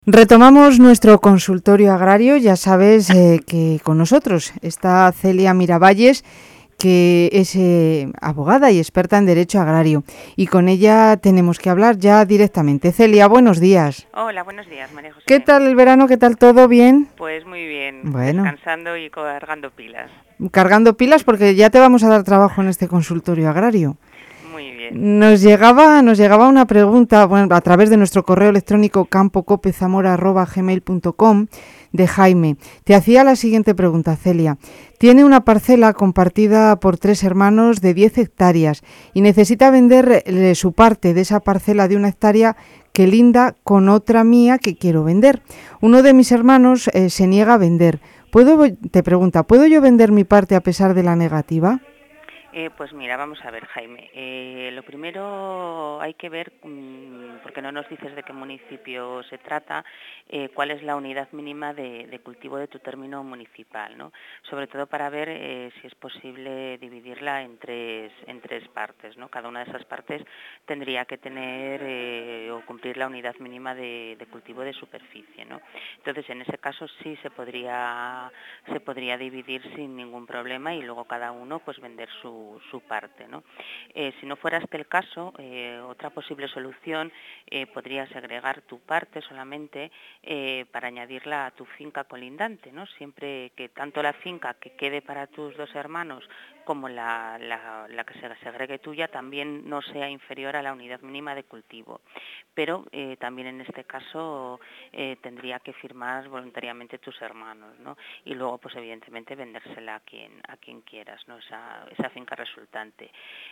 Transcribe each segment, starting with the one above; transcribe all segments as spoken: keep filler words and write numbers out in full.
Retomamos nuestro consultorio agrario. Ya sabes eh, que con nosotros está Celia Miravalles, que es eh, abogada y experta en Derecho Agrario. Y con ella tenemos que hablar ya directamente. Celia, buenos días. Hola, buenos días, María José. ¿Qué tal el verano? ¿Qué tal todo? ¿Bien? Pues muy bien, Bueno. descansando y cargando pilas. Cargando pilas porque ya te vamos a dar trabajo en este consultorio agrario. Muy bien. Nos llegaba, nos llegaba una pregunta, bueno, a través de nuestro correo electrónico campo cope zamora arroba gmail punto com de Jaime. Te hacía la siguiente pregunta, Celia. Tiene una parcela compartida por tres hermanos de diez hectáreas y necesita vender eh, su parte de esa parcela de una hectárea que linda con otra mía que quiero vender. Uno de mis hermanos eh, se niega a vender. ¿Puedo, te pregunta, ¿puedo yo vender mi parte a pesar de la negativa? Eh, pues mira, vamos a ver, Jaime. Eh, lo primero hay que ver, mmm, porque no nos dices de qué municipio se trata, eh, cuál es la unidad mínima de, de cultivo de tu término municipal, ¿no? Sobre todo para ver eh, si es posible dividirla en tres, en tres partes, ¿no? Cada una de esas partes tendría que tener eh, o cumplir la unidad mínima de, de cultivo de superficie, ¿no? Entonces, en ese caso sí se podría, se podría dividir sin ningún problema y luego cada uno pues vender su su parte, ¿no? Eh, si no fuera este el caso, eh, otra posible solución eh, podría segregar tu parte solamente eh, para añadirla a tu finca colindante, ¿no? Siempre que tanto la finca que quede para tus dos hermanos como la, la, la que se segregue tuya también no sea inferior a la unidad mínima de cultivo. Pero eh, también en este caso eh, tendría que firmar voluntariamente tus hermanos, ¿no? Y luego, pues evidentemente, vendérsela a quien a quien quieras, ¿no? Esa, esa finca resultante.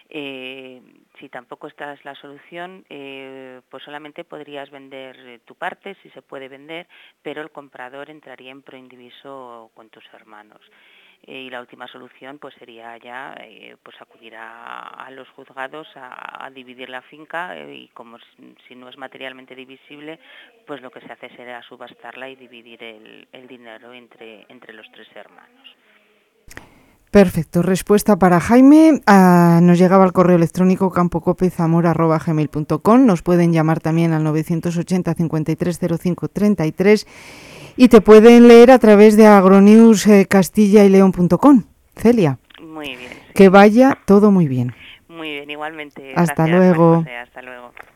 Eh, si tampoco esta es la solución, eh, pues solamente podrías vender tu parte, si se puede vender, pero el comprador entraría en proindiviso con tus hermanos. Eh, y la última solución pues sería ya eh, pues acudir a, a los juzgados a, a dividir la finca eh, y como si, si no es materialmente divisible, pues lo que se hace será subastarla y dividir el, el dinero entre, entre los tres hermanos. Perfecto, respuesta para Jaime. Ah, nos llegaba al correo electrónico campo cope zamora arroba gmail punto com. Nos pueden llamar también al novecientos ochenta cincuenta y tres cero cinco treinta y tres y te pueden leer a través de agronews castilla y león punto com. Celia. Muy bien. Sí. Que vaya todo muy bien. Muy bien, igualmente. Hasta Gracias, luego. María José. Hasta luego.